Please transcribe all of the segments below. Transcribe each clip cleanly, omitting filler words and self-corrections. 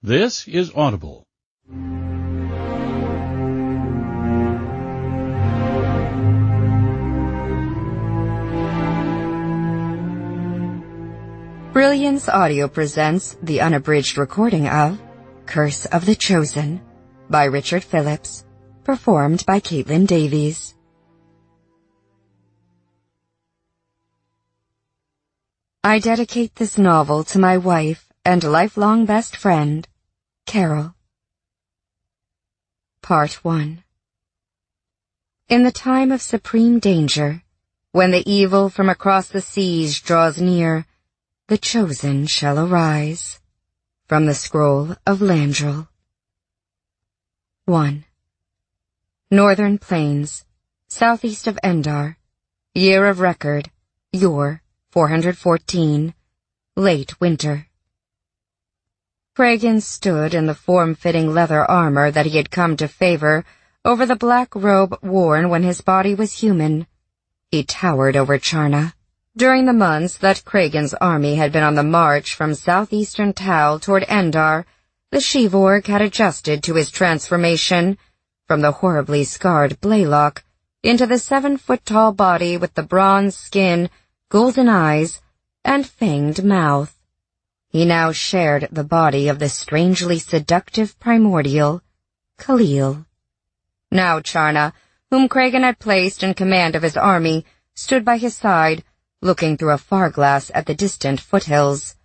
This is Audible. Brilliance Audio presents the unabridged recording of Curse of the Chosen by Richard Phillips, performed by Caitlin Davies. I dedicate this novel to my wife and lifelong best friend, Carol. Part 1. In the time of supreme danger, when the evil from across the seas draws near, the chosen shall arise. From the Scroll of Landrel. 1. Northern Plains, southeast of Endar. Year of record, Yor 414. Late winter. Cregan stood in the form-fitting leather armor that he had come to favor over the black robe worn when his body was human. He towered over Charna. During the months that Cregan's army had been on the march from southeastern Tal toward Endar, the Sheevorg had adjusted to his transformation from the horribly scarred Blaylock into the 7-foot-tall body with the bronze skin, golden eyes, and fanged mouth. He now shared the body of the strangely seductive primordial, Khalil. Now Charna, whom Cregan had placed in command of his army, stood by his side, looking through a far-glass at the distant foothills.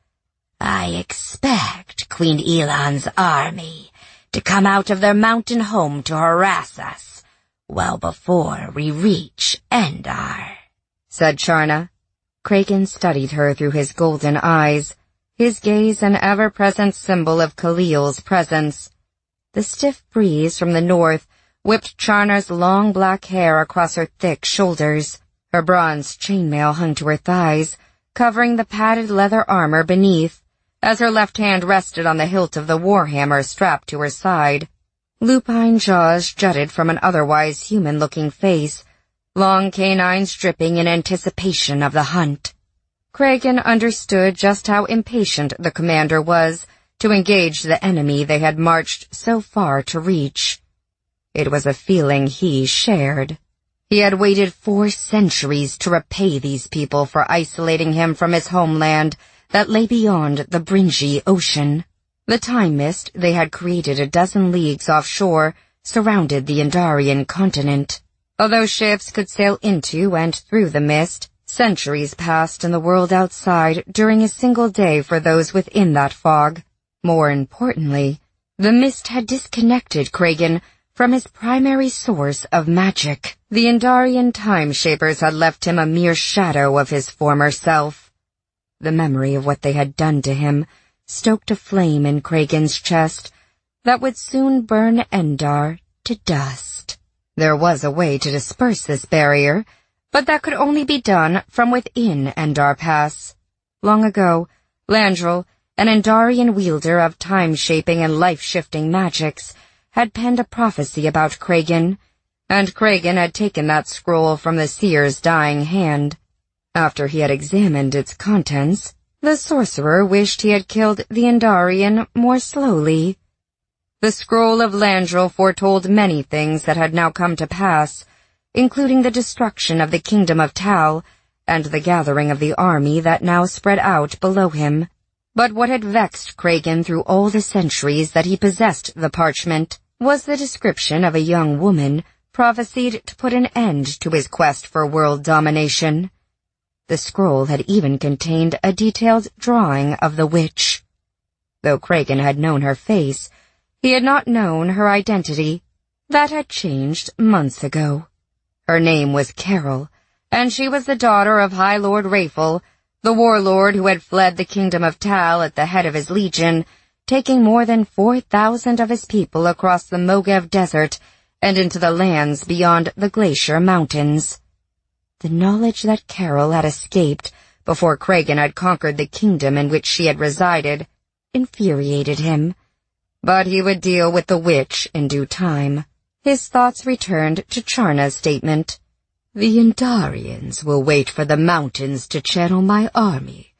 I expect Queen Elon's army to come out of their mountain home to harass us well before we reach Endar, said Charna. Cregan studied her through his golden eyes, his gaze an ever-present symbol of Khalil's presence. The stiff breeze from the north whipped Charna's long black hair across her thick shoulders. Her bronze chainmail hung to her thighs, covering the padded leather armor beneath, as her left hand rested on the hilt of the warhammer strapped to her side. Lupine jaws jutted from an otherwise human-looking face, long canines dripping in anticipation of the hunt. Cregan understood just how impatient the commander was to engage the enemy they had marched so far to reach. It was a feeling he shared. He had waited 4 centuries to repay these people for isolating him from his homeland that lay beyond the Bringi Ocean. The time mist they had created a dozen leagues offshore surrounded the Endarian continent. Although ships could sail into and through the mist, centuries passed in the world outside during a single day for those within that fog. More importantly, the mist had disconnected Cregan from his primary source of magic. The Endarian time-shapers had left him a mere shadow of his former self. The memory of what they had done to him stoked a flame in Cregan's chest that would soon burn Endar to dust. There was a way to disperse this barrier, but that could only be done from within Endar Pass. Long ago, Landrel, an Endarian wielder of time-shaping and life-shifting magics, had penned a prophecy about Cregan, and Cregan had taken that scroll from the seer's dying hand. After he had examined its contents, the sorcerer wished he had killed the Endarian more slowly. The Scroll of Landrel foretold many things that had now come to pass, including the destruction of the kingdom of Tal and the gathering of the army that now spread out below him. But what had vexed Cregan through all the centuries that he possessed the parchment was the description of a young woman prophesied to put an end to his quest for world domination. The scroll had even contained a detailed drawing of the witch. Though Cregan had known her face, he had not known her identity. That had changed months ago. Her name was Carol, and she was the daughter of High Lord Rayful, the warlord who had fled the kingdom of Tal at the head of his legion, taking more than 4,000 of his people across the Mogev Desert and into the lands beyond the Glacier Mountains. The knowledge that Carol had escaped before Cregan had conquered the kingdom in which she had resided infuriated him. But he would deal with the witch in due time. His thoughts returned to Charna's statement. The Endarians will wait for the mountains to channel my army.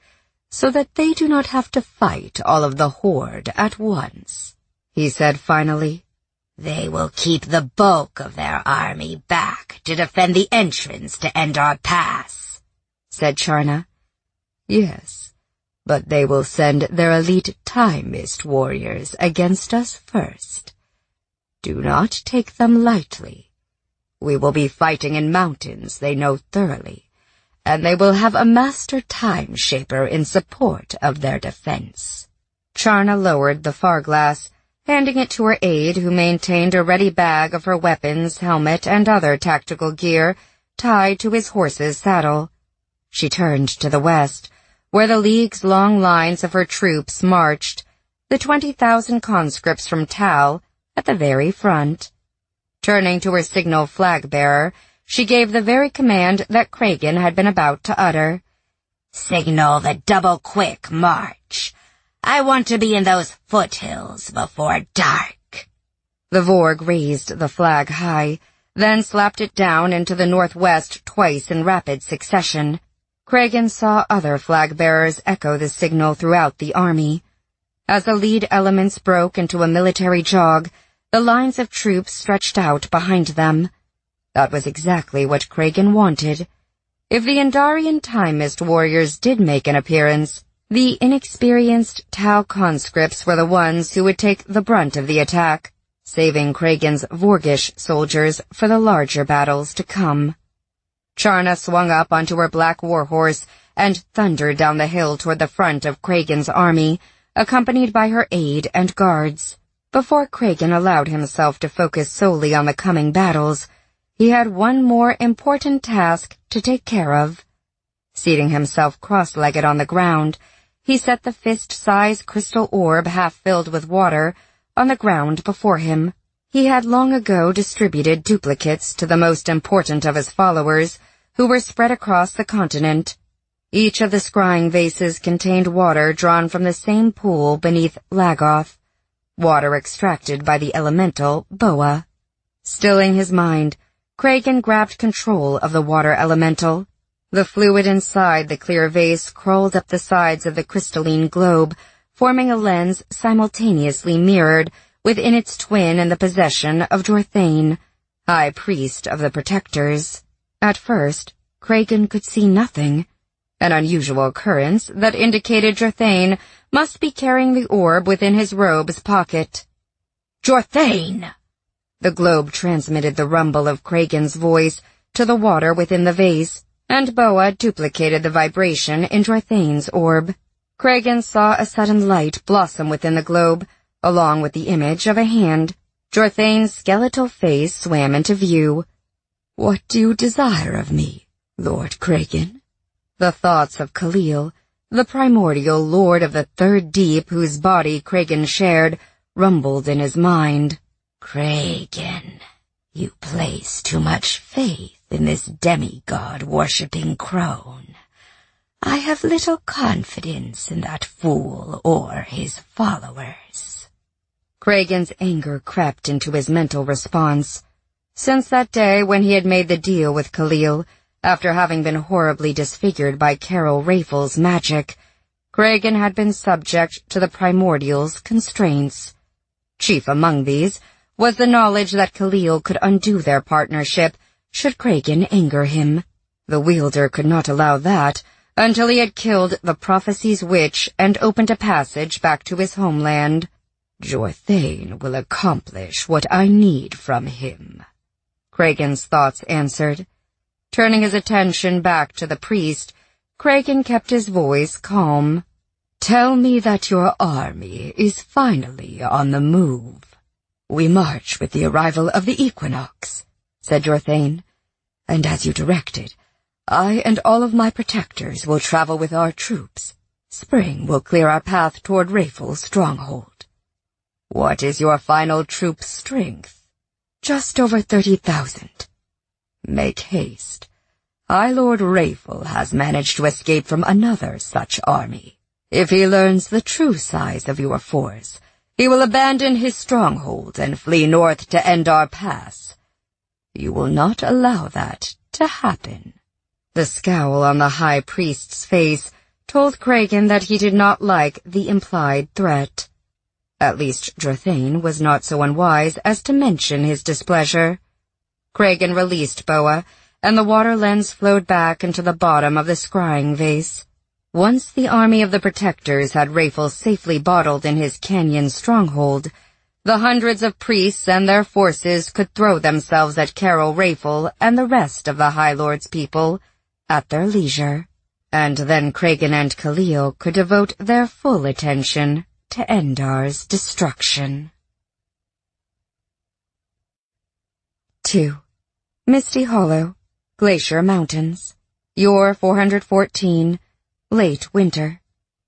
so that they do not have to fight all of the horde at once," he said finally. "They will keep the bulk of their army back to defend the entrance to Endar Pass," said Charna. "Yes, but they will send their elite Time Mist warriors against us first. Do not take them lightly. We will be fighting in mountains they know thoroughly, and they will have a master time shaper in support of their defense." Charna lowered the far-glass, handing it to her aide, who maintained a ready bag of her weapons, helmet, and other tactical gear tied to his horse's saddle. She turned to the west, where the League's long lines of her troops marched, the 20,000 conscripts from Tal at the very front. Turning to her signal flag-bearer, she gave the very command that Kragen had been about to utter. "Signal the double-quick march. I want to be in those foothills before dark." The Vorg raised the flag high, then slapped it down into the northwest twice in rapid succession. Kragen saw other flag-bearers echo the signal throughout the army. As the lead elements broke into a military jog, the lines of troops stretched out behind them. That was exactly what Kragen wanted. If the Endarian Time Mist warriors did make an appearance, the inexperienced Tal conscripts were the ones who would take the brunt of the attack, saving Kragen's Vorgish soldiers for the larger battles to come. Charna swung up onto her black warhorse and thundered down the hill toward the front of Kragen's army, accompanied by her aide and guards. Before Kragen allowed himself to focus solely on the coming battles, he had one more important task to take care of. Seating himself cross-legged on the ground, he set the fist-sized crystal orb half-filled with water on the ground before him. He had long ago distributed duplicates to the most important of his followers, who were spread across the continent. Each of the scrying vases contained water drawn from the same pool beneath Lagoth, water extracted by the elemental Boa. Stilling his mind, Kragen grabbed control of the water elemental. The fluid inside the clear vase crawled up the sides of the crystalline globe, forming a lens simultaneously mirrored within its twin in the possession of Jorthane, High Priest of the Protectors. At first, Kragen could see nothing, an unusual occurrence that indicated Jorthane must be carrying the orb within his robe's pocket. "Jorthane!" The globe transmitted the rumble of Kragen's voice to the water within the vase, and Boa duplicated the vibration in Jorthane's orb. Kragen saw a sudden light blossom within the globe, along with the image of a hand. Jorthane's skeletal face swam into view. "What do you desire of me, Lord Kragen?" The thoughts of Khalil, the primordial lord of the Third Deep whose body Kragen shared, rumbled in his mind. "Kragen, you place too much faith in this demigod-worshipping crone. I have little confidence in that fool or his followers." Kragen's anger crept into his mental response. Since that day when he had made the deal with Khalil, after having been horribly disfigured by Carol Rafel's magic, Kragen had been subject to the Primordial's constraints. Chief among these was the knowledge that Khalil could undo their partnership should Kragen anger him. The wielder could not allow that until he had killed the Prophecy's witch and opened a passage back to his homeland. Jorthane will accomplish what I need from him, Kragen's thoughts answered. Turning his attention back to the priest, Kragen kept his voice calm. "Tell me that your army is finally on the move." "We march with the arrival of the equinox," said Jorthane, "and as you directed, I and all of my protectors will travel with our troops. Spring will clear our path toward Rafel's stronghold." "What is your final troop strength?" "Just over 30,000. "Make haste. High Lord Rafel has managed to escape from another such army. If he learns the true size of your force, he will abandon his stronghold and flee north to Endar Pass. You will not allow that to happen." The scowl on the High Priest's face told Cregan that he did not like the implied threat. At least Drathane was not so unwise as to mention his displeasure. Cregan released Boa, and the water lens flowed back into the bottom of the scrying vase. Once the army of the Protectors had Raphel safely bottled in his canyon stronghold, the hundreds of priests and their forces could throw themselves at Carol Raphel and the rest of the High Lord's people at their leisure. And then Cregan and Khalil could devote their full attention to Endar's destruction. 2. Misty Hollow, Glacier Mountains, Yor 414, late winter.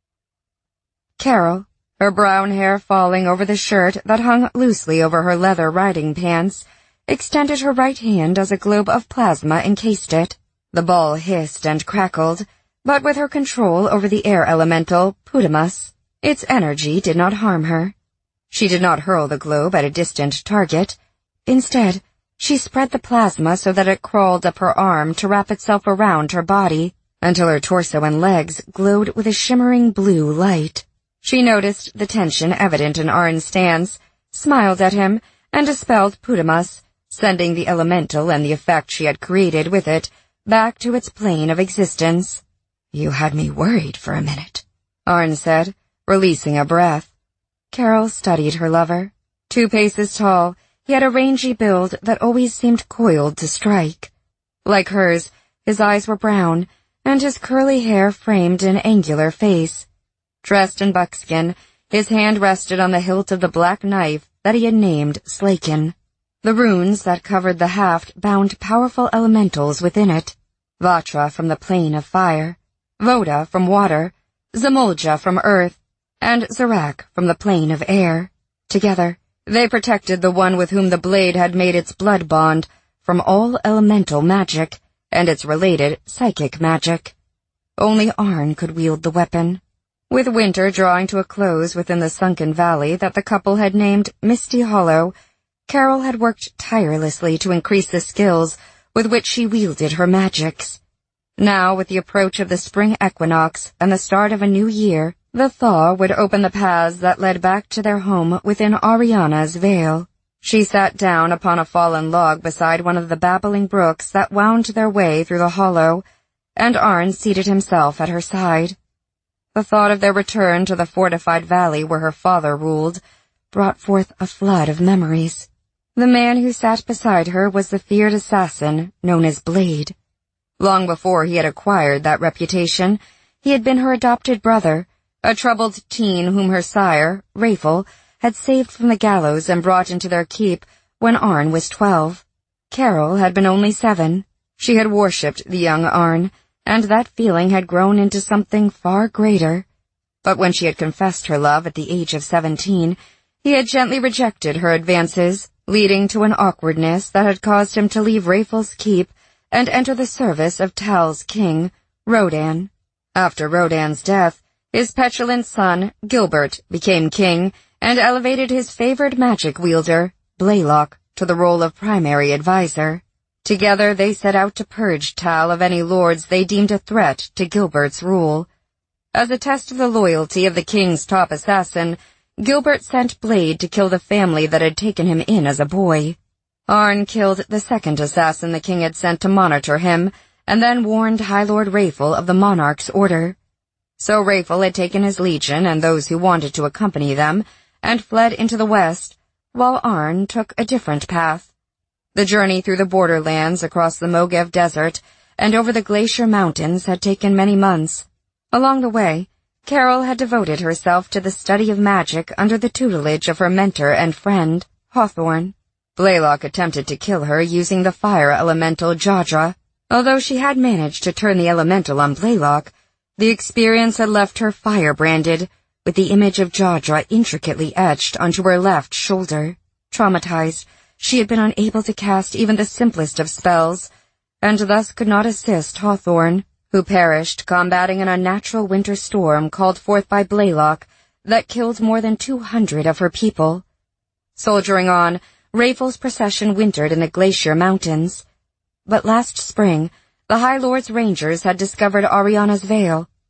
Carol, her brown hair falling over the shirt that hung loosely over her leather riding pants, extended her right hand as a globe of plasma encased it. The ball hissed and crackled, but with her control over the air elemental, Putamus, its energy did not harm her. She did not hurl the globe at a distant target. Instead, she spread the plasma so that it crawled up her arm to wrap itself around her body, until her torso and legs glowed with a shimmering blue light. She noticed the tension evident in Arn's stance, smiled at him, and dispelled Putamus, sending the elemental and the effect she had created with it back to its plane of existence. "You had me worried for a minute," Arn said, releasing a breath. Carol studied her lover. 2 paces tall, he had a rangy build that always seemed coiled to strike. Like hers, his eyes were brown, and his curly hair framed an angular face. Dressed in buckskin, his hand rested on the hilt of the black knife that he had named Slaken. The runes that covered the haft bound powerful elementals within it. Vatra from the plane of fire, Voda from water, Zamolja from earth, and Zarak from the plane of air. Together, they protected the one with whom the blade had made its blood bond from all elemental magic and its related psychic magic. Only Arn could wield the weapon. With winter drawing to a close within the sunken valley that the couple had named Misty Hollow, Carol had worked tirelessly to increase the skills with which she wielded her magics. Now, with the approach of the spring equinox and the start of a new year, the thaw would open the paths that led back to their home within Ariana's Vale. She sat down upon a fallen log beside one of the babbling brooks that wound their way through the hollow, and Arn seated himself at her side. The thought of their return to the fortified valley where her father ruled brought forth a flood of memories. The man who sat beside her was the feared assassin known as Blade. Long before he had acquired that reputation, he had been her adopted brother, a troubled teen whom her sire, Raphel, had saved from the gallows and brought into their keep when Arn was 12. Carol had been only 7. She had worshipped the young Arn, and that feeling had grown into something far greater. But when she had confessed her love at the age of 17, he had gently rejected her advances, leading to an awkwardness that had caused him to leave Raphel's keep and enter the service of Tal's king, Rodan. After Rodan's death, his petulant son, Gilbert, became king and elevated his favored magic wielder, Blaylock, to the role of primary advisor. Together they set out to purge Tal of any lords they deemed a threat to Gilbert's rule. As a test of the loyalty of the king's top assassin, Gilbert sent Blade to kill the family that had taken him in as a boy. Arn killed the second assassin the king had sent to monitor him, and then warned High Lord Raphel of the monarch's order. So Raphel had taken his legion and those who wanted to accompany them, and fled into the west, while Arn took a different path. The journey through the borderlands across the Mogev Desert and over the Glacier Mountains had taken many months. Along the way, Carol had devoted herself to the study of magic under the tutelage of her mentor and friend, Hawthorne. Blaylock attempted to kill her using the fire elemental Jadra. Although she had managed to turn the elemental on Blaylock, the experience had left her fire-branded, with the image of Jadra intricately etched onto her left shoulder. Traumatized, she had been unable to cast even the simplest of spells, and thus could not assist Hawthorne, who perished combating an unnatural winter storm called forth by Blaylock that killed more than 200 of her people. Soldiering on, Raphel's procession wintered in the Glacier Mountains. But last spring, the High Lord's Rangers had discovered Ariana's Vale,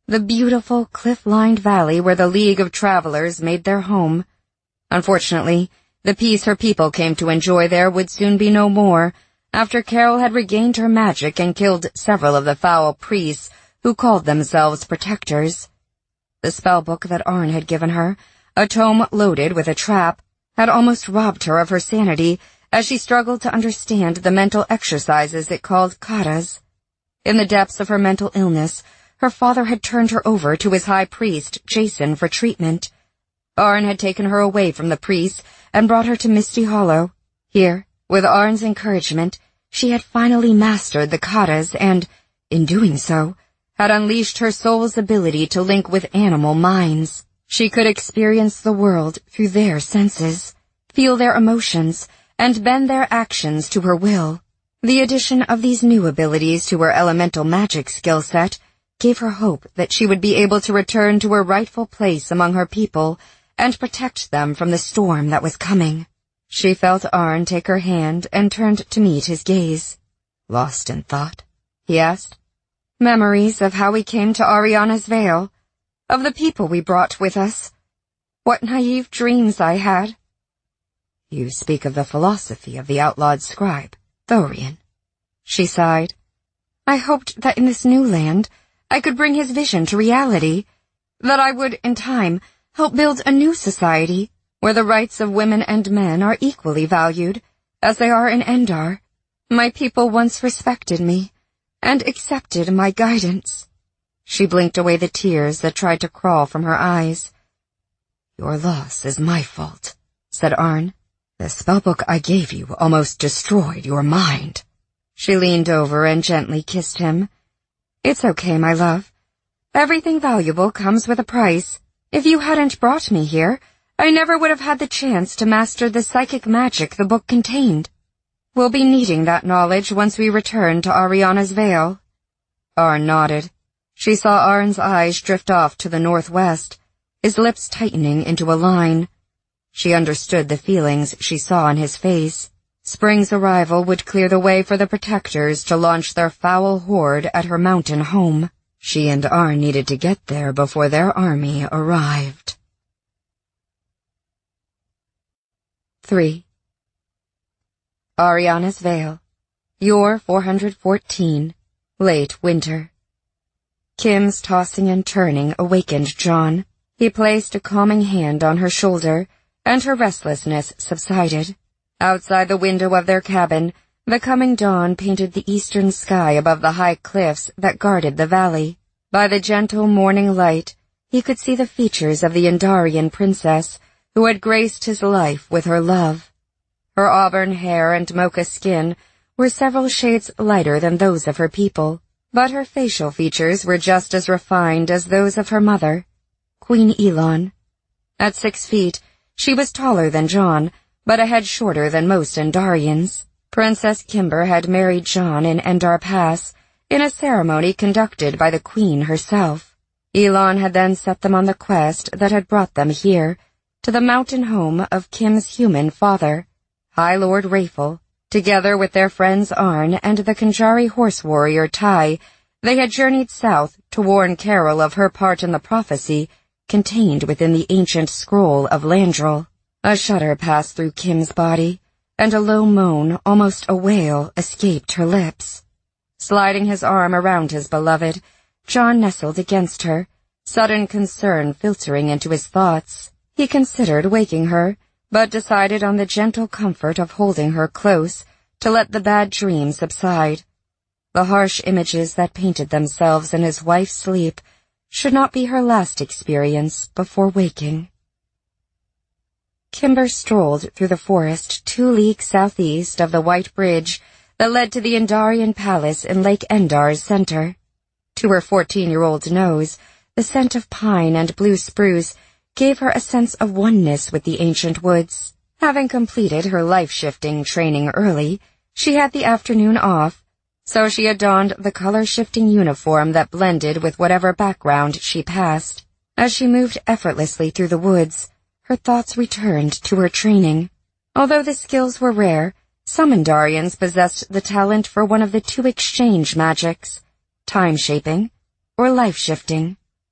the beautiful cliff-lined valley where the League of Travelers made their home. Unfortunately, the peace her people came to enjoy there would soon be no more, after Carol had regained her magic and killed several of the foul priests who called themselves protectors. The spellbook that Arn had given her, a tome loaded with a trap, had almost robbed her of her sanity as she struggled to understand the mental exercises it called katas. In the depths of her mental illness, her father had turned her over to his high priest, Jason, for treatment. Arn had taken her away from the priest and brought her to Misty Hollow. Here, with Arn's encouragement, she had finally mastered the katas and, in doing so, had unleashed her soul's ability to link with animal minds. She could experience the world through their senses, feel their emotions, and bend their actions to her will. The addition of these new abilities to her elemental magic skill set gave her hope that she would be able to return to her rightful place among her people and protect them from the storm that was coming. She felt Arn take her hand and turned to meet his gaze. "Lost in thought?" he asked. "Memories of how we came to Ariana's Vale, of the people we brought with us. What naive dreams I had." "You speak of the philosophy of the outlawed scribe, Thorian." She sighed. "I hoped that in this new land I could bring his vision to reality, that I would, in time, help build a new society where the rights of women and men are equally valued, as they are in Endar. My people once respected me and accepted my guidance." She blinked away the tears that tried to crawl from her eyes. "Your loss is my fault," said Arn. "The spellbook I gave you almost destroyed your mind." She leaned over and gently kissed him. "It's okay, my love. Everything valuable comes with a price. If you hadn't brought me here, I never would have had the chance to master the psychic magic the book contained. We'll be needing that knowledge once we return to Ariana's Vale." Arn nodded. She saw Arn's eyes drift off to the northwest, his lips tightening into a line. She understood the feelings she saw on his face. Spring's arrival would clear the way for the protectors to launch their foul horde at her mountain home. She and Arn needed to get there before their army arrived. 3. Ariana's Vale, Yor 414, late winter. Kim's tossing and turning awakened John. He placed a calming hand on her shoulder, and her restlessness subsided. Outside the window of their cabin, the coming dawn painted the eastern sky above the high cliffs that guarded the valley. By the gentle morning light, he could see the features of the Endarian princess, who had graced his life with her love. Her auburn hair and mocha skin were several shades lighter than those of her people, but her facial features were just as refined as those of her mother, Queen Elon. At 6 feet, she was taller than John, but a head shorter than most Endarians. Princess Kimber had married John in Endar Pass, in a ceremony conducted by the Queen herself. Elon had then set them on the quest that had brought them here, to the mountain home of Kim's human father, High Lord Rayful. Together with their friends Arn and the Kanjari horse warrior Tai, they had journeyed south to warn Carol of her part in the prophecy contained within the ancient scroll of Landrel. A shudder passed through Kim's body, and a low moan, almost a wail, escaped her lips. Sliding his arm around his beloved, John nestled against her, sudden concern filtering into his thoughts. He considered waking her, but decided on the gentle comfort of holding her close to let the bad dream subside. The harsh images that painted themselves in his wife's sleep should not be her last experience before waking. Kimber strolled through the forest 2 leagues southeast of the White Bridge that led to the Endarian Palace in Lake Endar's center. To her 14-year-old nose, the scent of pine and blue spruce gave her a sense of oneness with the ancient woods. Having completed her life-shifting training early, she had the afternoon off, so she had donned the color-shifting uniform that blended with whatever background she passed. As she moved effortlessly through the woods, her thoughts returned to her training. Although the skills were rare, some Endarians possessed the talent for one of the 2 exchange magics, time-shaping or life-shifting.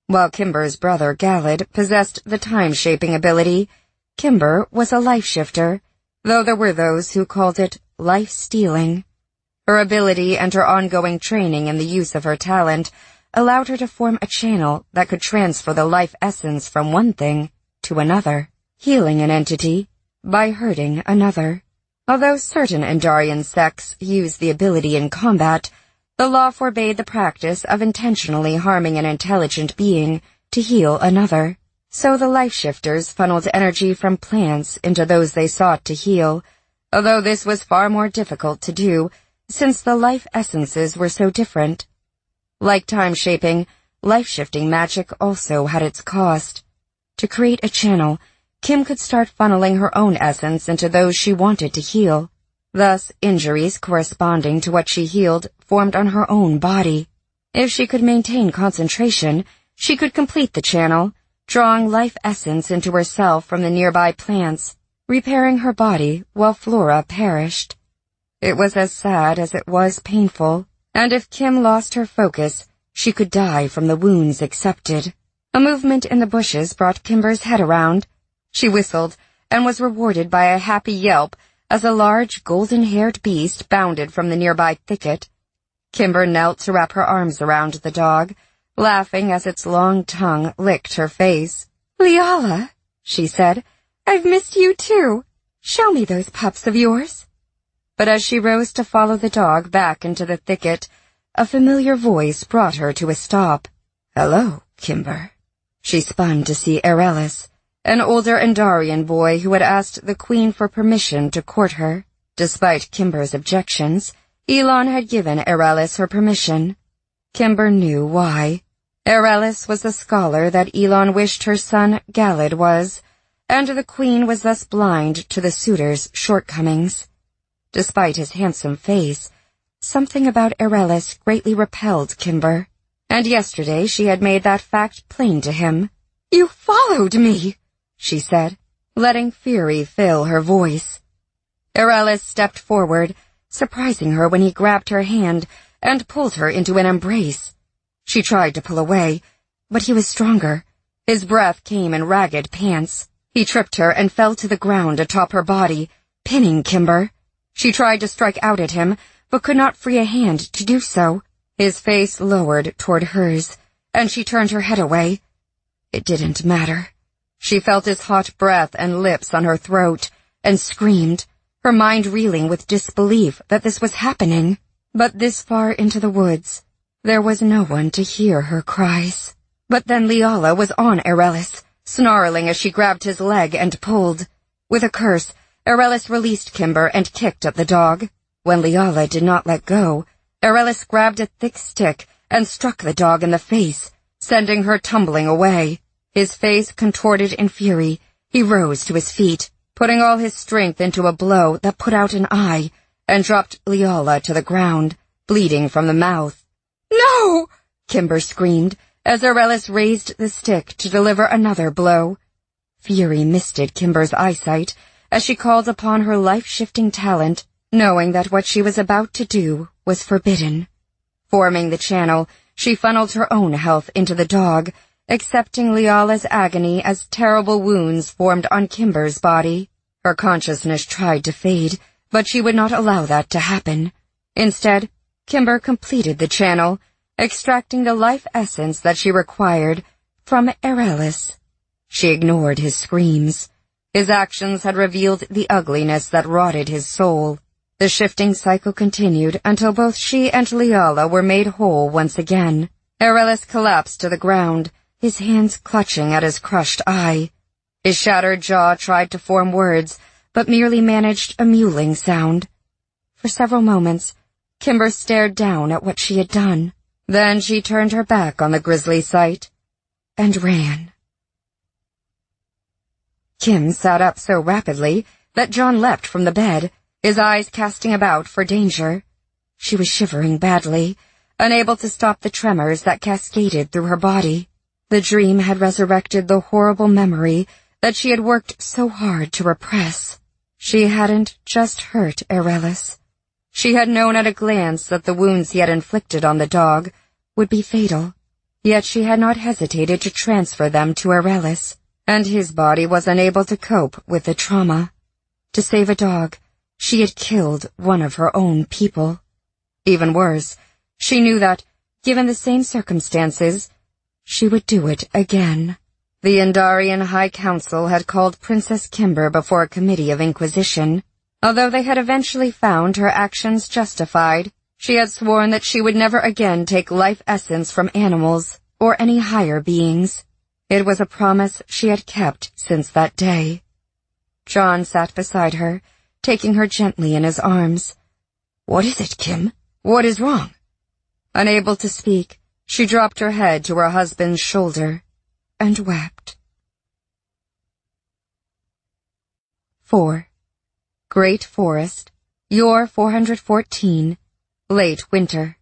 While Kimber's brother Galad possessed the time-shaping ability, Kimber was a life-shifter, though there were those who called it life-stealing. Her ability and her ongoing training in the use of her talent allowed her to form a channel that could transfer the life essence from one thing to another, healing an entity by hurting another. Although certain Andarian sects use the ability in combat, the law forbade the practice of intentionally harming an intelligent being to heal another. So the life-shifters funneled energy from plants into those they sought to heal, although this was far more difficult to do since the life essences were so different. Like time-shaping, life-shifting magic also had its cost. To create a channel, Kim could start funneling her own essence into those she wanted to heal. Thus, injuries corresponding to what she healed formed on her own body. If she could maintain concentration, she could complete the channel, drawing life essence into herself from the nearby plants, repairing her body while Flora perished. It was as sad as it was painful, and if Kim lost her focus, she could die from the wounds accepted. A movement in the bushes brought Kimber's head around. She whistled and was rewarded by a happy yelp as a large golden-haired beast bounded from the nearby thicket. Kimber knelt to wrap her arms around the dog, laughing as its long tongue licked her face. "Leala," she said, "I've missed you too. Show me those pups of yours." But as she rose to follow the dog back into the thicket, a familiar voice brought her to a stop. "Hello, Kimber." She spun to see Erelis, an older Andarian boy who had asked the queen for permission to court her. Despite Kimber's objections, Elon had given Erelis her permission. Kimber knew why. Erelis was the scholar that Elon wished her son Galad was, and the queen was thus blind to the suitor's shortcomings. Despite his handsome face, something about Erelis greatly repelled Kimber, and yesterday she had made that fact plain to him. "You followed me," she said, letting fury fill her voice. Erelis stepped forward, surprising her when he grabbed her hand and pulled her into an embrace. She tried to pull away, but he was stronger. His breath came in ragged pants. He tripped her and fell to the ground atop her body, pinning Kimber. She tried to strike out at him, but could not free a hand to do so. His face lowered toward hers, and she turned her head away. It didn't matter. She felt his hot breath and lips on her throat, and screamed, her mind reeling with disbelief that this was happening. But this far into the woods, there was no one to hear her cries. But then Leala was on Erelis, snarling as she grabbed his leg and pulled. With a curse, Erelis released Kimber and kicked at the dog. When Leala did not let go, Erelis grabbed a thick stick and struck the dog in the face, sending her tumbling away. His face contorted in fury, he rose to his feet, putting all his strength into a blow that put out an eye, and dropped Leala to the ground, bleeding from the mouth. "No!" Kimber screamed, as Erelis raised the stick to deliver another blow. Fury misted Kimber's eyesight as she called upon her life-shifting talent, knowing that what she was about to do was forbidden. Forming the channel, she funneled her own health into the dog, accepting Leala's agony as terrible wounds formed on Kimber's body. Her consciousness tried to fade, but she would not allow that to happen. Instead, Kimber completed the channel, extracting the life essence that she required from Erelis. She ignored his screams. His actions had revealed the ugliness that rotted his soul. The shifting cycle continued until both she and Leala were made whole once again. Erelis collapsed to the ground, his hands clutching at his crushed eye. His shattered jaw tried to form words, but merely managed a mewling sound. For several moments, Kimber stared down at what she had done. Then she turned her back on the grisly sight and ran. Kim sat up so rapidly that John leapt from the bed, his eyes casting about for danger. She was shivering badly, unable to stop the tremors that cascaded through her body. The dream had resurrected the horrible memory that she had worked so hard to repress. She hadn't just hurt Erelis. She had known at a glance that the wounds he had inflicted on the dog would be fatal. Yet she had not hesitated to transfer them to Arelis, and his body was unable to cope with the trauma. To save a dog, she had killed one of her own people. Even worse, she knew that, given the same circumstances, she would do it again. The Andarian High Council had called Princess Kimber before a committee of inquisition. Although they had eventually found her actions justified, she had sworn that she would never again take life essence from animals or any higher beings. It was a promise she had kept since that day. John sat beside her, taking her gently in his arms. "What is it, Kim? What is wrong?" Unable to speak, she dropped her head to her husband's shoulder and wept. 4. Great Forest, Yor 414, late winter.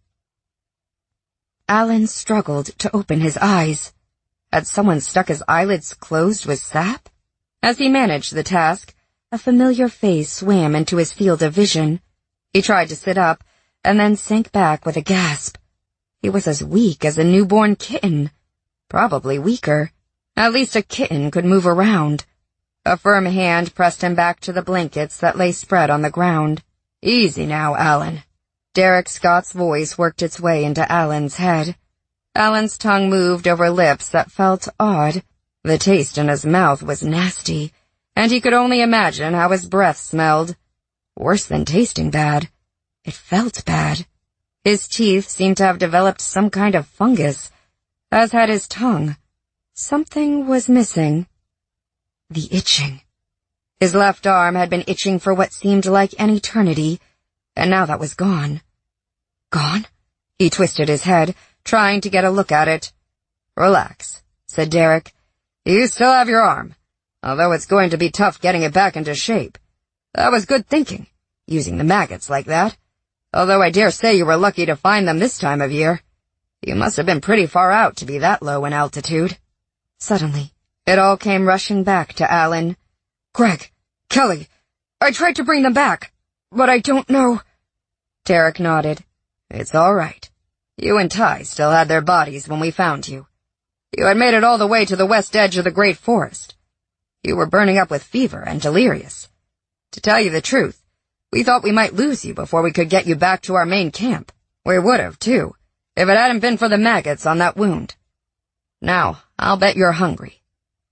Alan struggled to open his eyes. Had someone stuck his eyelids closed with sap? As he managed the task, a familiar face swam into his field of vision. He tried to sit up, and then sank back with a gasp. He was as weak as a newborn kitten. Probably weaker. At least a kitten could move around. A firm hand pressed him back to the blankets that lay spread on the ground. "Easy now, Alan." Derek Scott's voice worked its way into Alan's head. Alan's tongue moved over lips that felt odd. The taste in his mouth was nasty, and he could only imagine how his breath smelled. Worse than tasting bad. It felt bad. His teeth seemed to have developed some kind of fungus, as had his tongue. Something was missing. The itching. His left arm had been itching for what seemed like an eternity, and now that was gone. Gone? He twisted his head, trying to get a look at it. "Relax," said Derek. "You still have your arm, although it's going to be tough getting it back into shape. That was good thinking, using the maggots like that. Although I dare say you were lucky to find them this time of year. You must have been pretty far out to be that low in altitude." Suddenly, it all came rushing back to Alan. "Greg, Kelly, I tried to bring them back, but I don't know." Derek nodded. "It's all right. You and Ty still had their bodies when we found you. You had made it all the way to the west edge of the Great Forest. You were burning up with fever and delirious. To tell you the truth, we thought we might lose you before we could get you back to our main camp. We would have, too, if it hadn't been for the maggots on that wound. Now, I'll bet you're hungry."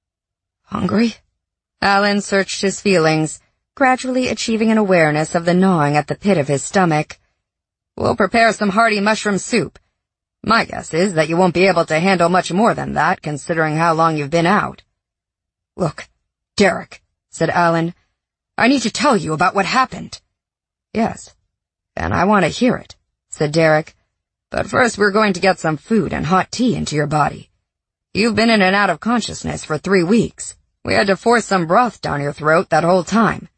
"Hungry?" Alan searched his feelings, gradually achieving an awareness of the gnawing at the pit of his stomach. "We'll prepare some hearty mushroom soup. My guess is that you won't be able to handle much more than that, considering how long you've been out." "Look, Derek," said Alan, "I need to tell you about what happened." "Yes, and I want to hear it," said Derek. "But first we're going to get some food and hot tea into your body. You've been in and out of consciousness for 3 weeks. We had to force some broth down your throat that whole time.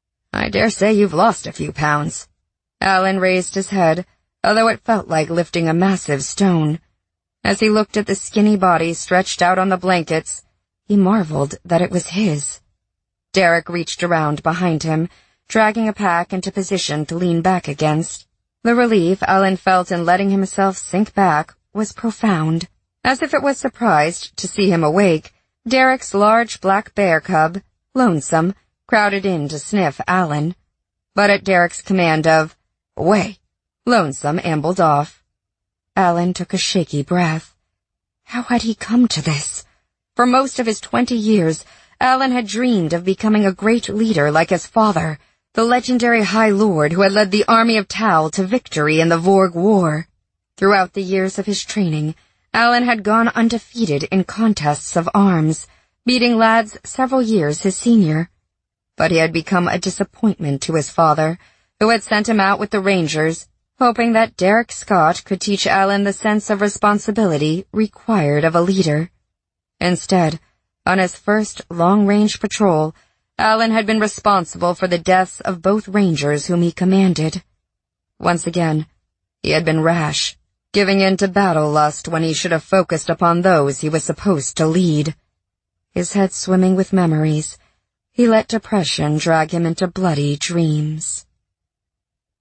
I dare say you've lost a few pounds." Alan raised his head, although it felt like lifting a massive stone. As he looked at the skinny body stretched out on the blankets, he marveled that it was his. Derek reached around behind him, dragging a pack into position to lean back against. The relief Alan felt in letting himself sink back was profound. As if it was surprised to see him awake, Derek's large black bear cub, Lonesome, crowded in to sniff Alan. But at Derek's command of, "Away," Lonesome ambled off. Alan took a shaky breath. How had he come to this? For most of his 20 years, Alan had dreamed of becoming a great leader like his father, the legendary High Lord who had led the army of Tal to victory in the Vorg War. Throughout the years of his training, Alan had gone undefeated in contests of arms, beating lads several years his senior. But he had become a disappointment to his father, who had sent him out with the Rangers, hoping that Derek Scott could teach Alan the sense of responsibility required of a leader. Instead, on his first long-range patrol, Alan had been responsible for the deaths of both Rangers whom he commanded. Once again, he had been rash, giving in to battle lust when he should have focused upon those he was supposed to lead. His head swimming with memories, he let depression drag him into bloody dreams.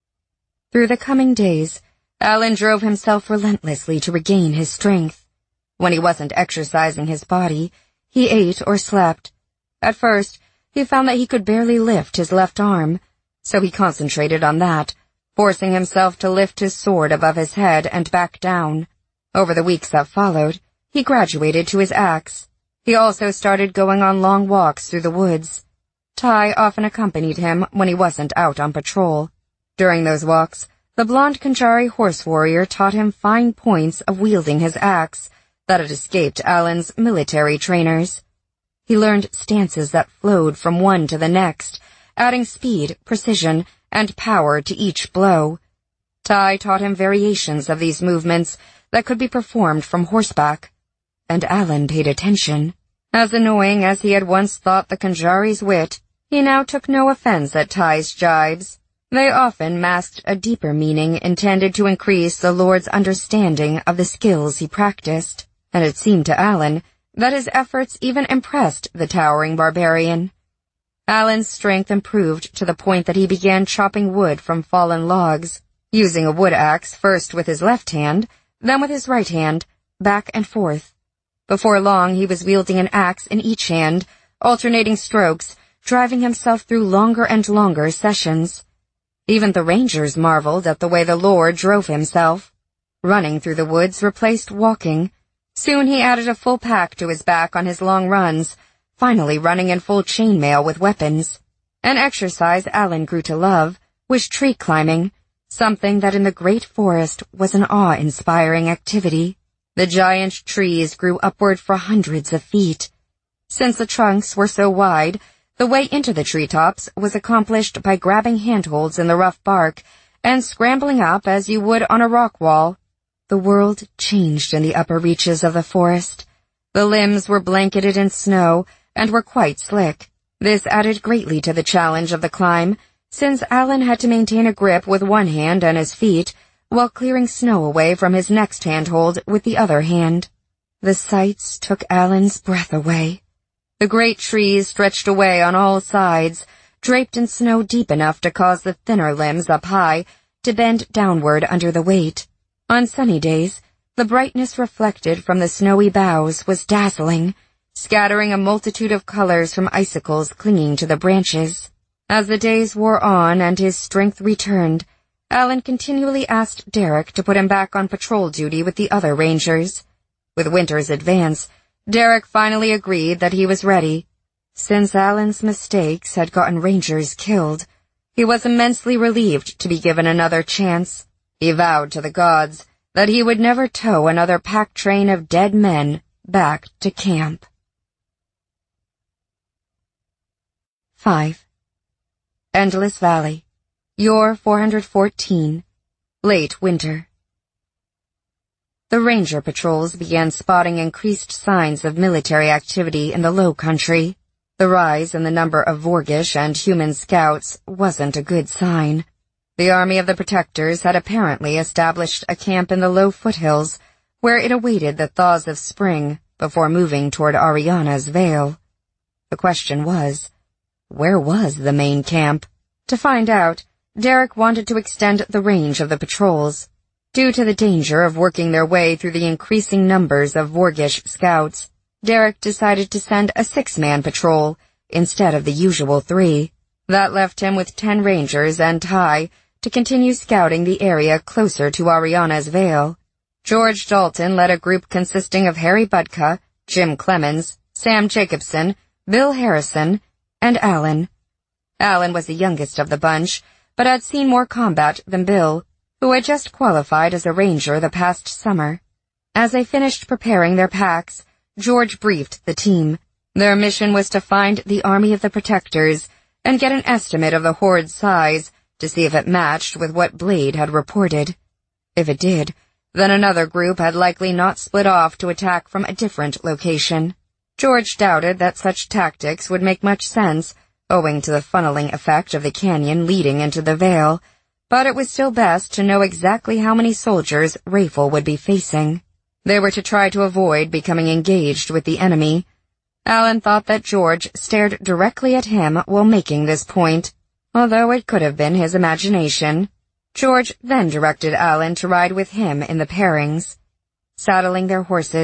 Through the coming days, Alan drove himself relentlessly to regain his strength. When he wasn't exercising his body, he ate or slept. At first, he found that he could barely lift his left arm, so he concentrated on that, forcing himself to lift his sword above his head and back down. Over the weeks that followed, he graduated to his axe. He also started going on long walks through the woods. Ty often accompanied him when he wasn't out on patrol. During those walks, the blonde Kanjari horse warrior taught him fine points of wielding his axe that had escaped Alan's military trainers. He learned stances that flowed from one to the next, adding speed, precision, and power to each blow. Ty taught him variations of these movements that could be performed from horseback, and Alan paid attention. As annoying as he had once thought the Kanjari's wit, he now took no offense at Ty's jibes. They often masked a deeper meaning intended to increase the Lord's understanding of the skills he practiced, and it seemed to Alan that his efforts even impressed the towering barbarian. Alan's strength improved to the point that he began chopping wood from fallen logs, using a wood axe first with his left hand, then with his right hand, back and forth. Before long, he was wielding an axe in each hand, alternating strokes, driving himself through longer and longer sessions. Even the rangers marveled at the way the Lord drove himself. Running through the woods replaced walking. Soon he added a full pack to his back on his long runs, finally running in full chainmail with weapons. An exercise Alan grew to love was tree climbing, something that in the great forest was an awe-inspiring activity. The giant trees grew upward for hundreds of feet. Since the trunks were so wide, the way into the treetops was accomplished by grabbing handholds in the rough bark and scrambling up as you would on a rock wall. The world changed in the upper reaches of the forest. The limbs were blanketed in snow and were quite slick. This added greatly to the challenge of the climb, since Alan had to maintain a grip with one hand and his feet, while clearing snow away from his next handhold with the other hand. The sights took Alan's breath away. The great trees stretched away on all sides, draped in snow deep enough to cause the thinner limbs up high to bend downward under the weight. On sunny days, the brightness reflected from the snowy boughs was dazzling, scattering a multitude of colors from icicles clinging to the branches. As the days wore on and his strength returned, Alan continually asked Derek to put him back on patrol duty with the other rangers. With winter's advance, Derek finally agreed that he was ready. Since Alan's mistakes had gotten rangers killed, he was immensely relieved to be given another chance. He vowed to the gods that he would never tow another pack train of dead men back to camp. 5. Endless Valley, Yor 414, late winter. The ranger patrols began spotting increased signs of military activity in the low country. The rise in the number of Vorgish and human scouts wasn't a good sign. The army of the Protectors had apparently established a camp in the low foothills, where it awaited the thaws of spring before moving toward Ariana's Vale. The question was, where was the main camp? To find out, Derek wanted to extend the range of the patrols. Due to the danger of working their way through the increasing numbers of Vorgish scouts, Derek decided to send a 6-man patrol instead of the usual 3. That left him with 10 rangers and Ty to continue scouting the area closer to Ariana's Vale. George Dalton led a group consisting of Harry Budka, Jim Clemens, Sam Jacobson, Bill Harrison, and Alan. Alan was the youngest of the bunch, but had seen more combat than Bill, who had just qualified as a ranger the past summer. As they finished preparing their packs, George briefed the team. Their mission was to find the Army of the Protectors and get an estimate of the horde's size to see if it matched with what Blade had reported. If it did, then another group had likely not split off to attack from a different location. George doubted that such tactics would make much sense, owing to the funneling effect of the canyon leading into the Vale, but it was still best to know exactly how many soldiers Rafel would be facing. They were to try to avoid becoming engaged with the enemy. Alan thought that George stared directly at him while making this point, although it could have been his imagination. George then directed Alan to ride with him in the pairings. Saddling their horses,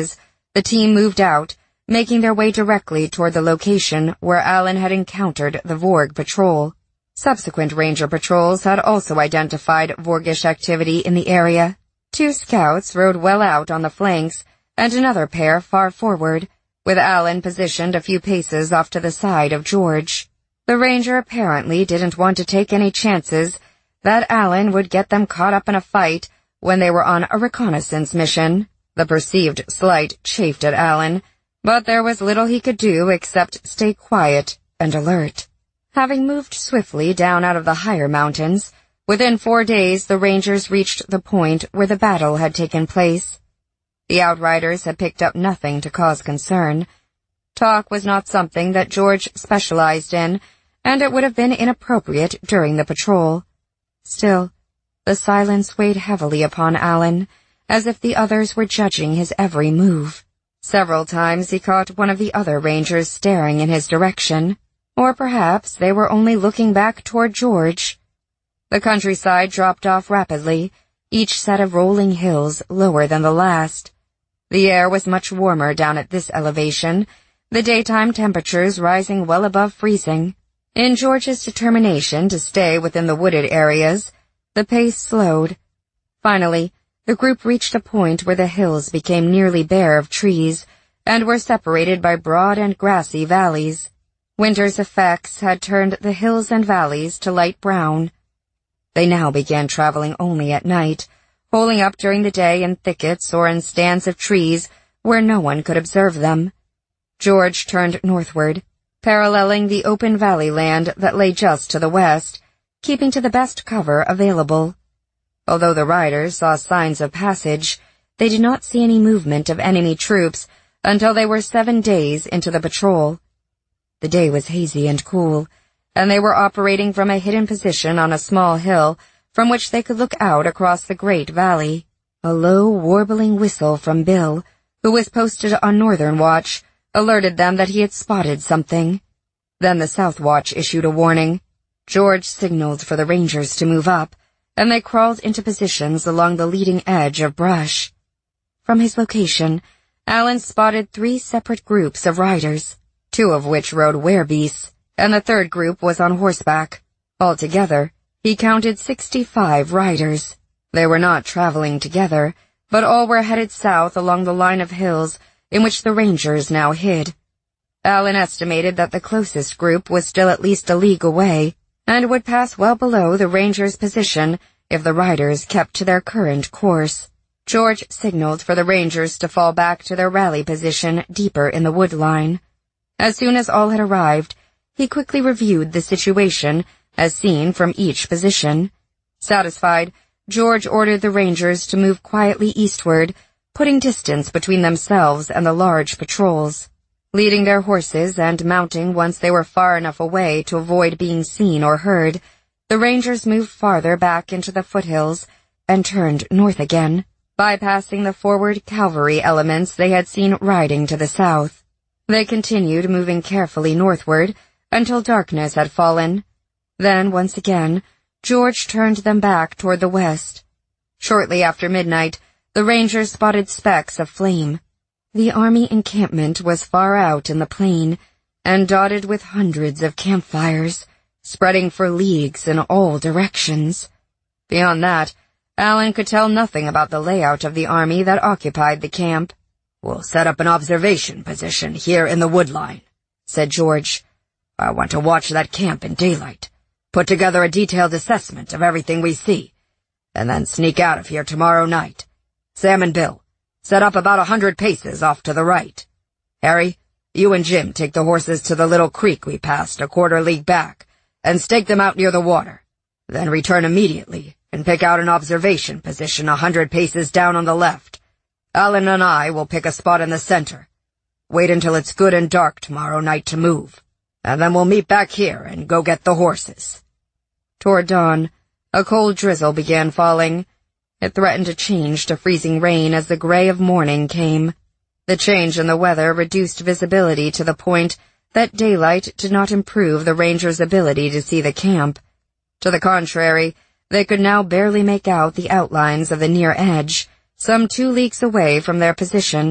The team moved out, making their way directly toward the location where Allen had encountered the Vorg patrol. Subsequent ranger patrols had also identified Vorgish activity in the area. 2 scouts rode well out on the flanks, and another pair far forward, with Allen positioned a few paces off to the side of George. The ranger apparently didn't want to take any chances that Allen would get them caught up in a fight when they were on a reconnaissance mission. The perceived slight chafed at Allen, but there was little he could do except stay quiet and alert. Having moved swiftly down out of the higher mountains, within 4 days the Rangers reached the point where the battle had taken place. The Outriders had picked up nothing to cause concern. Talk was not something that George specialized in, and it would have been inappropriate during the patrol. Still, the silence weighed heavily upon Allen, as if the others were judging his every move. Several times he caught one of the other Rangers staring in his direction, or perhaps they were only looking back toward George. The countryside dropped off rapidly, each set of rolling hills lower than the last. The air was much warmer down at this elevation, the daytime temperatures rising well above freezing. In George's determination to stay within the wooded areas, the pace slowed. Finally, the group reached a point where the hills became nearly bare of trees and were separated by broad and grassy valleys. Winter's effects had turned the hills and valleys to light brown. They now began traveling only at night, holing up during the day in thickets or in stands of trees where no one could observe them. George turned northward, paralleling the open valley land that lay just to the west, keeping to the best cover available. Although the riders saw signs of passage, they did not see any movement of enemy troops until they were 7 days into the patrol. The day was hazy and cool, and they were operating from a hidden position on a small hill from which they could look out across the great valley. A low, warbling whistle from Bill, who was posted on Northern Watch, alerted them that he had spotted something. Then the South Watch issued a warning. George signaled for the Rangers to move up, and they crawled into positions along the leading edge of brush. From his location, Allen spotted 3 separate groups of riders, 2 of which rode werebeasts, and the third group was on horseback. Altogether, he counted 65 riders. They were not traveling together, but all were headed south along the line of hills in which the Rangers now hid. Allen estimated that the closest group was still at least a league away, and would pass well below the Rangers' position if the riders kept to their current course. George signaled for the Rangers to fall back to their rally position deeper in the wood line. As soon as all had arrived, he quickly reviewed the situation as seen from each position. Satisfied, George ordered the Rangers to move quietly eastward, putting distance between themselves and the large patrols. Leading their horses and mounting once they were far enough away to avoid being seen or heard, the Rangers moved farther back into the foothills and turned north again, bypassing the forward cavalry elements they had seen riding to the south. They continued moving carefully northward until darkness had fallen. Then, once again, George turned them back toward the west. Shortly after midnight, the Rangers spotted specks of flame. The army encampment was far out in the plain, and dotted with hundreds of campfires, spreading for leagues in all directions. Beyond that, Allen could tell nothing about the layout of the army that occupied the camp. "We'll set up an observation position here in the woodline," said George. "I want to watch that camp in daylight, put together a detailed assessment of everything we see, and then sneak out of here tomorrow night. Sam and Bill, set up about 100 paces off to the right. Harry, you and Jim take the horses to the little creek we passed a quarter league back, and stake them out near the water. Then return immediately and pick out an observation position 100 paces down on the left. Allen and I will pick a spot in the center. Wait until it's good and dark tomorrow night to move, and then we'll meet back here and go get the horses." Toward dawn, a cold drizzle began falling. It threatened to change to freezing rain as the gray of morning came. The change in the weather reduced visibility to the point that daylight did not improve the Rangers' ability to see the camp. To the contrary, they could now barely make out the outlines of the near edge, some 2 leagues away from their position.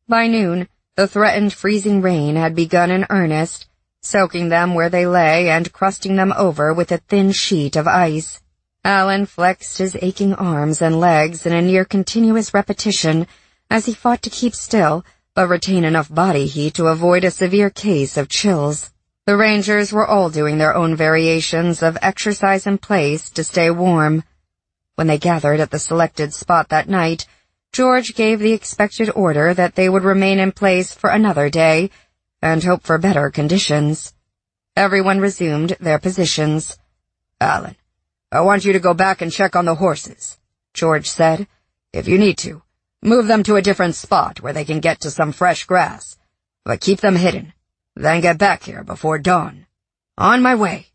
By noon, the threatened freezing rain had begun in earnest, soaking them where they lay and crusting them over with a thin sheet of ice. Alan flexed his aching arms and legs in a near-continuous repetition as he fought to keep still but retain enough body heat to avoid a severe case of chills. The Rangers were all doing their own variations of exercise in place to stay warm. When they gathered at the selected spot that night, George gave the expected order that they would remain in place for another day and hope for better conditions. Everyone resumed their positions. "Alan, I want you to go back and check on the horses," George said. "If you need to, move them to a different spot where they can get to some fresh grass, but keep them hidden. Then get back here before dawn." "On my way."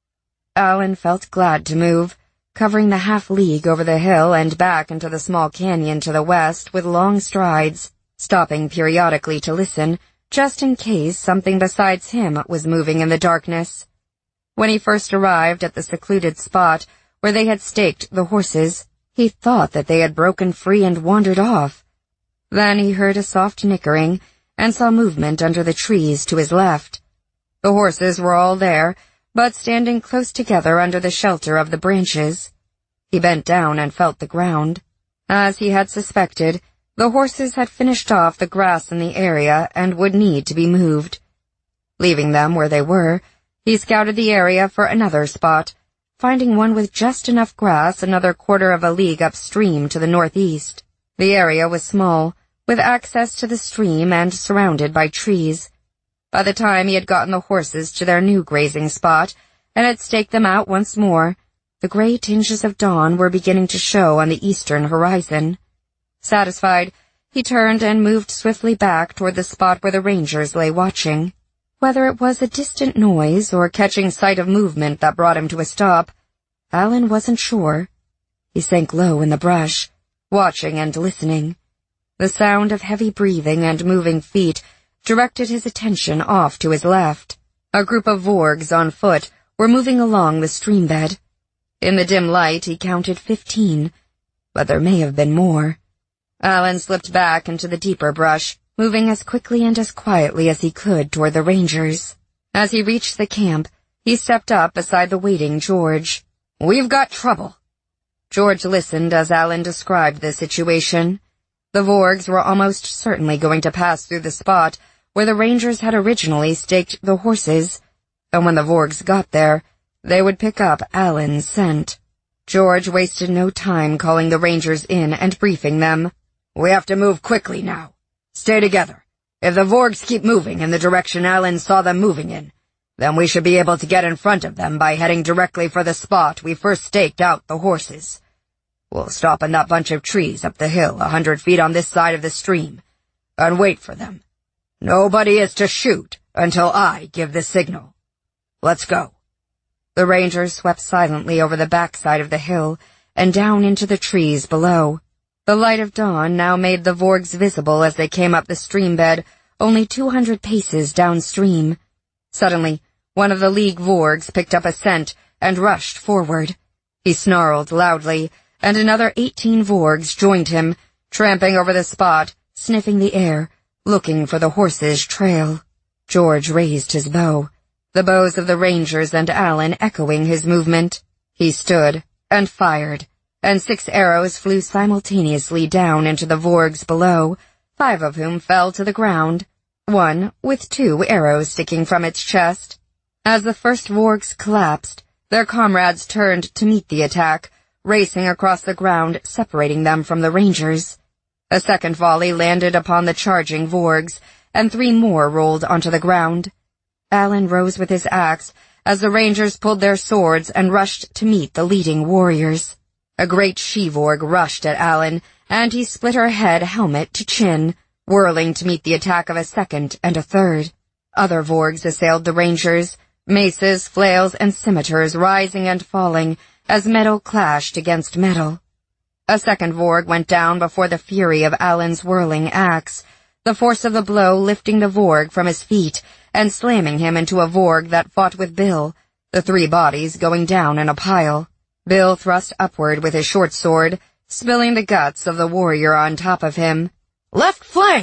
Alan felt glad to move, covering the half-league over the hill and back into the small canyon to the west with long strides, stopping periodically to listen, just in case something besides him was moving in the darkness. When he first arrived at the secluded spot where they had staked the horses, he thought that they had broken free and wandered off. Then he heard a soft nickering and saw movement under the trees to his left. The horses were all there, but standing close together under the shelter of the branches. He bent down and felt the ground. As he had suspected, the horses had finished off the grass in the area and would need to be moved. Leaving them where they were, he scouted the area for another spot, finding one with just enough grass another quarter of a league upstream to the northeast. The area was small, with access to the stream and surrounded by trees. By the time he had gotten the horses to their new grazing spot and had staked them out once more, the gray tinges of dawn were beginning to show on the eastern horizon. Satisfied, he turned and moved swiftly back toward the spot where the Rangers lay watching. Whether it was a distant noise or catching sight of movement that brought him to a stop, Alan wasn't sure. He sank low in the brush, watching and listening. The sound of heavy breathing and moving feet directed his attention off to his left. A group of Vorgs on foot were moving along the stream bed. In the dim light he counted 15, but there may have been more. Alan slipped back into the deeper brush, moving as quickly and as quietly as he could toward the Rangers. As he reached the camp, he stepped up beside the waiting George. "We've got trouble." George listened as Alan described the situation. The Vorgs were almost certainly going to pass through the spot where the Rangers had originally staked the horses, and when the Vorgs got there, they would pick up Alan's scent. George wasted no time calling the Rangers in and briefing them. "We have to move quickly now. Stay together. If the Vorgs keep moving in the direction Alan saw them moving in, then we should be able to get in front of them by heading directly for the spot we first staked out the horses. We'll stop in that bunch of trees up the hill 100 feet on this side of the stream, and wait for them. Nobody is to shoot until I give the signal. Let's go." The Rangers swept silently over the backside of the hill and down into the trees below. The light of dawn now made the Vorgs visible as they came up the stream bed, only 200 paces downstream. Suddenly, one of the League Vorgs picked up a scent and rushed forward. He snarled loudly, and another 18 Vorgs joined him, tramping over the spot, sniffing the air, looking for the horse's trail. George raised his bow, the bows of the Rangers and Alan echoing his movement. He stood and fired, and 6 arrows flew simultaneously down into the Vorgs below, 5 of whom fell to the ground, one with 2 arrows sticking from its chest. As the first Vorgs collapsed, their comrades turned to meet the attack, racing across the ground, separating them from the Rangers. A second volley landed upon the charging Vorgs, and 3 more rolled onto the ground. Alan rose with his axe as the Rangers pulled their swords and rushed to meet the leading warriors. A great she-Vorg rushed at Alan, and he split her head helmet to chin, whirling to meet the attack of a second and a third. Other Vorgs assailed the Rangers, maces, flails, and scimitars rising and falling as metal clashed against metal. A second Vorg went down before the fury of Alan's whirling axe, the force of the blow lifting the Vorg from his feet and slamming him into a Vorg that fought with Bill, the 3 bodies going down in a pile. Bill thrust upward with his short sword, spilling the guts of the warrior on top of him. "Left flank!"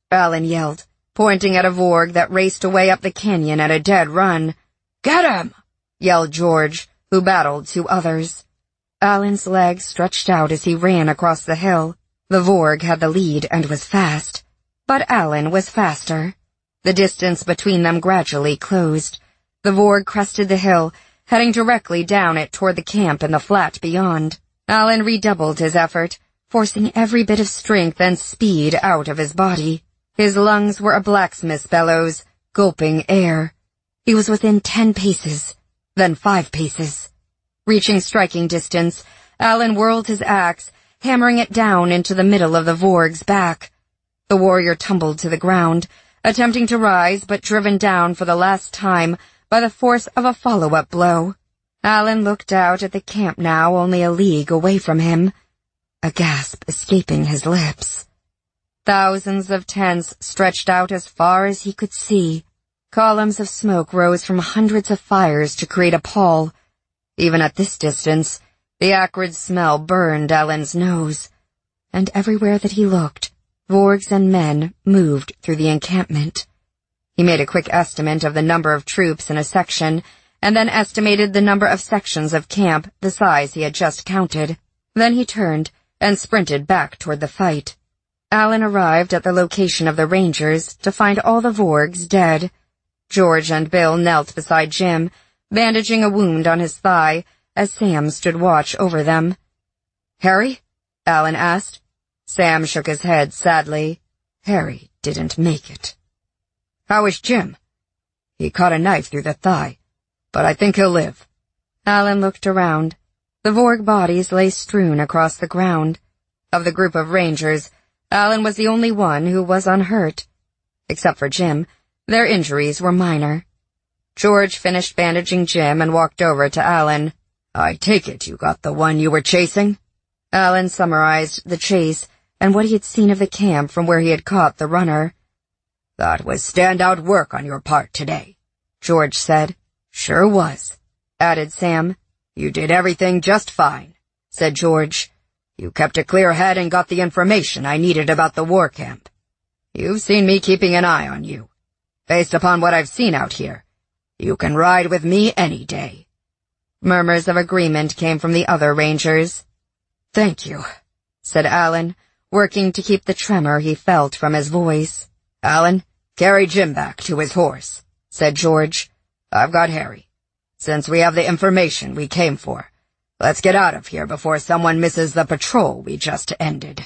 Alan yelled, pointing at a Vorg that raced away up the canyon at a dead run. "Get him!" yelled George, who battled two others. Alan's legs stretched out as he ran across the hill. The Vorg had the lead and was fast, but Alan was faster. The distance between them gradually closed. The Vorg crested the hill, heading directly down it toward the camp in the flat beyond. Alan redoubled his effort, forcing every bit of strength and speed out of his body. His lungs were a blacksmith's bellows, gulping air. He was within 10 paces, then 5 paces. Reaching striking distance, Alan whirled his axe, hammering it down into the middle of the Vorg's back. The warrior tumbled to the ground, attempting to rise but driven down for the last time by the force of a follow-up blow. Alan looked out at the camp now only a league away from him, a gasp escaping his lips. Thousands of tents stretched out as far as he could see. Columns of smoke rose from hundreds of fires to create a pall. Even at this distance, the acrid smell burned Alan's nose, and everywhere that he looked, Vorgs and men moved through the encampment. He made a quick estimate of the number of troops in a section, and then estimated the number of sections of camp the size he had just counted. Then he turned and sprinted back toward the fight. Alan arrived at the location of the Rangers to find all the Vorgs dead. George and Bill knelt beside Jim, bandaging a wound on his thigh, as Sam stood watch over them. "Harry?" Alan asked. Sam shook his head sadly. "Harry didn't make it." "How is Jim?" "He caught a knife through the thigh, but I think he'll live." Alan looked around. The Vorg bodies lay strewn across the ground. Of the group of Rangers, Alan was the only one who was unhurt. Except for Jim, their injuries were minor. George finished bandaging Jim and walked over to Alan. "I take it you got the one you were chasing?" Alan summarized the chase and what he had seen of the camp from where he had caught the runner. "That was standout work on your part today," George said. "Sure was," added Sam. "You did everything just fine," said George. "You kept a clear head and got the information I needed about the war camp. You've seen me keeping an eye on you. Based upon what I've seen out here, you can ride with me any day." Murmurs of agreement came from the other Rangers. "Thank you," said Alan, working to keep the tremor he felt from his voice. "Alan, carry Jim back to his horse," said George. "I've got Harry. Since we have the information we came for, let's get out of here before someone misses the patrol we just ended."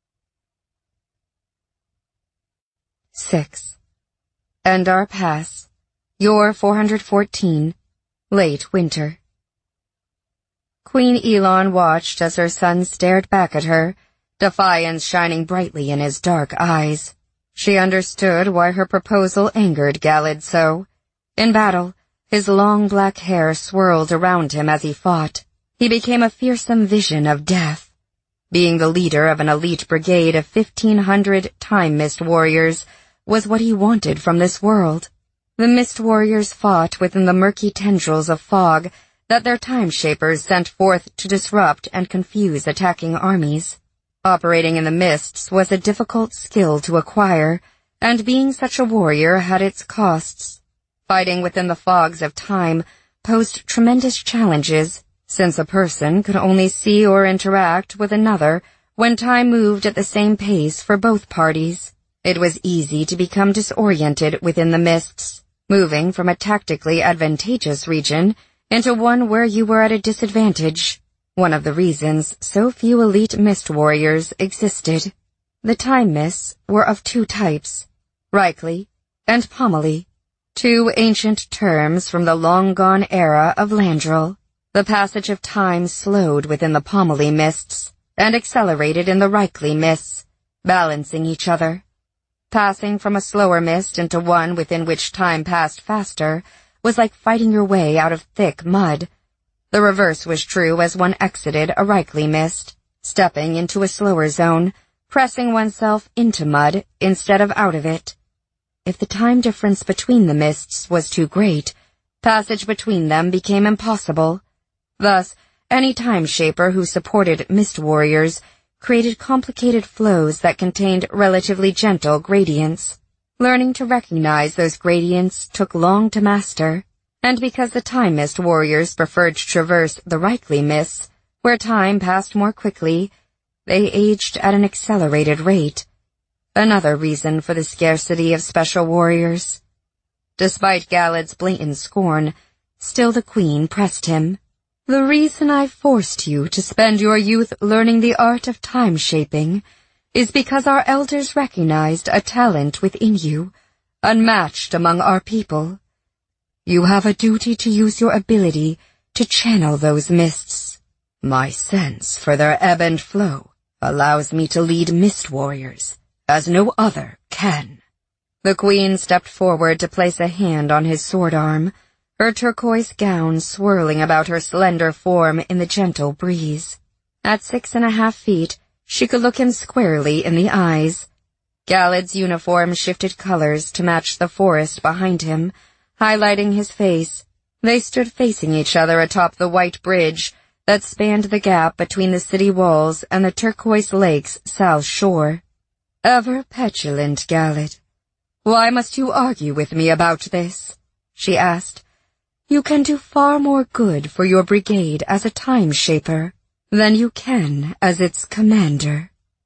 6. Endar Pass, Yor 414, late winter. Queen Elon watched as her son stared back at her, defiance shining brightly in his dark eyes. She understood why her proposal angered Galad so. In battle, his long black hair swirled around him as he fought. He became a fearsome vision of death. Being the leader of an elite brigade of 1,500 time-mist warriors was what he wanted from this world. The mist warriors fought within the murky tendrils of fog that their time-shapers sent forth to disrupt and confuse attacking armies. Operating in the mists was a difficult skill to acquire, and being such a warrior had its costs. Fighting within the fogs of time posed tremendous challenges, since a person could only see or interact with another when time moved at the same pace for both parties. It was easy to become disoriented within the mists, moving from a tactically advantageous region into one where you were at a disadvantage. One of the reasons so few elite mist warriors existed. The time mists were of two types, Reikli and Pomali, two ancient terms from the long-gone era of Landrel. The passage of time slowed within the Pomali mists and accelerated in the Reikli mists, balancing each other. Passing from a slower mist into one within which time passed faster was like fighting your way out of thick mud. The reverse was true as one exited a Reikli mist, stepping into a slower zone, pressing oneself into mud instead of out of it. If the time difference between the mists was too great, passage between them became impossible. Thus, any time shaper who supported mist warriors created complicated flows that contained relatively gentle gradients. Learning to recognize those gradients took long to master, and because the time mist warriors preferred to traverse the Reichley mists, where time passed more quickly, they aged at an accelerated rate. Another reason for the scarcity of special warriors. Despite Galad's blatant scorn, still the Queen pressed him. The reason I forced you to spend your youth learning the art of time-shaping is because our elders recognized a talent within you, unmatched among our people. You have a duty to use your ability to channel those mists. My sense for their ebb and flow allows me to lead mist warriors, as no other can. The Queen stepped forward to place a hand on his sword arm, her turquoise gown swirling about her slender form in the gentle breeze. At 6.5 feet, she could look him squarely in the eyes. Galad's uniform shifted colors to match the forest behind him, highlighting his face. They stood facing each other atop the white bridge that spanned the gap between the city walls and the turquoise lake's south shore. Ever petulant, Galad. Why must you argue with me about this? She asked. You can do far more good for your brigade as a time-shaper than you can as its commander.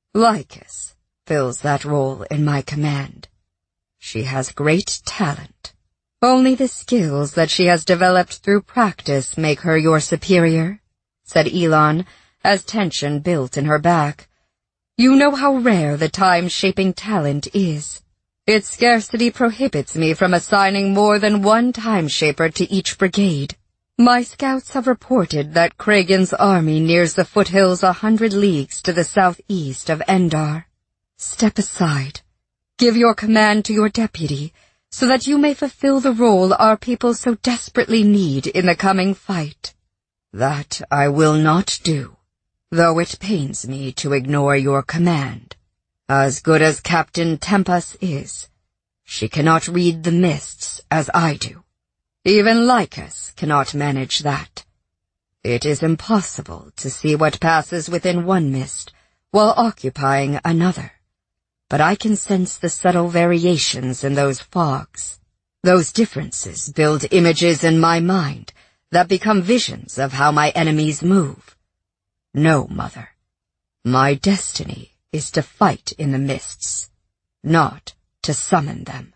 Lycus fills that role in my command. She has great talent. Only the skills that she has developed through practice make her your superior, said Elon, as tension built in her back. You know how rare the time-shaping talent is. Its scarcity prohibits me from assigning more than one time-shaper to each brigade. My scouts have reported that Kragan's army nears the foothills 100 leagues to the southeast of Endar. Step aside. Give your command to your deputy, so that you may fulfill the role our people so desperately need in the coming fight. That I will not do, though it pains me to ignore your command. As good as Captain Tempest is, she cannot read the mists as I do. Even Lycus cannot manage that. It is impossible to see what passes within one mist while occupying another. But I can sense the subtle variations in those fogs. Those differences build images in my mind that become visions of how my enemies move. No, Mother. My destiny is to fight in the mists, not to summon them.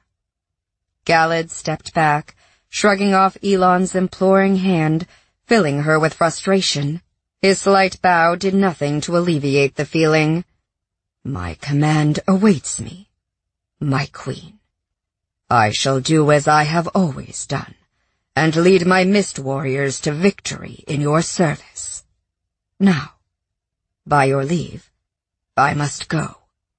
Galad stepped back, shrugging off Elon's imploring hand, filling her with frustration. His slight bow did nothing to alleviate the feeling. My command awaits me, my queen. I shall do as I have always done, and lead my mist warriors to victory in your service. Now, by your leave, I must go.